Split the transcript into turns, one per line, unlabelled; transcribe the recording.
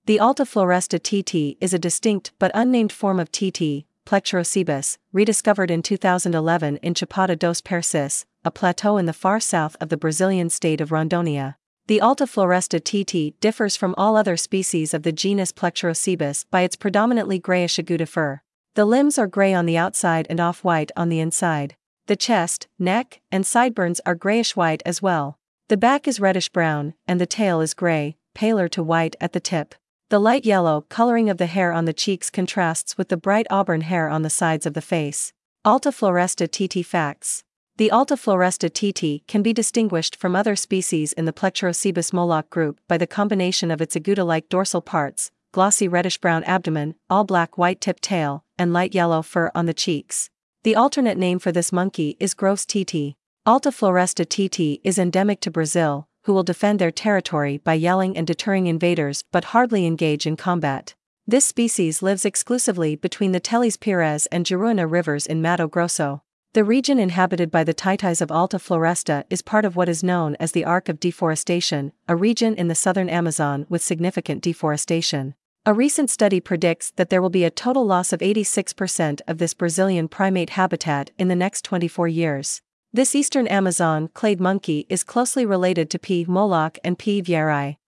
The Alta Floresta tt is a distinct but unnamed form of tt, Plectrophoebus, rediscovered in 2011 in Chapada dos Percis, a plateau in the far south of the Brazilian state of Rondônia. The Alta Floresta tt differs from all other species of the genus Plectrophoebus by its predominantly grayish agouti fur. The limbs are gray on the outside and off-white on the inside. The chest, neck, and sideburns are grayish-white as well. The back is reddish-brown, and the tail is gray, paler to white at the tip. The light yellow coloring of the hair on the cheeks contrasts with the bright auburn hair on the sides of the face. Alta Floresta tt facts. The Alta Floresta tt can be distinguished from other species in the Plectrophoebus moloch group by the combination of its agouti-like dorsal parts, glossy reddish-brown abdomen, all-black white-tipped tail, and light yellow fur on the cheeks. The alternate name for this monkey is gross tt. Alta Floresta tt is endemic to Brazil, who will defend their territory by yelling and deterring invaders but hardly engage in combat. This species lives exclusively between the Teles Pires and Juruena rivers in Mato Grosso. The region inhabited by the Taitais of Alta Floresta is part of what is known as the Arc of Deforestation, a region in the southern Amazon with significant deforestation. A recent study predicts that there will be a total loss of 86% of this Brazilian primate habitat in the next 24 years. This eastern Amazon clade monkey is closely related to P. moloch and P. vieri.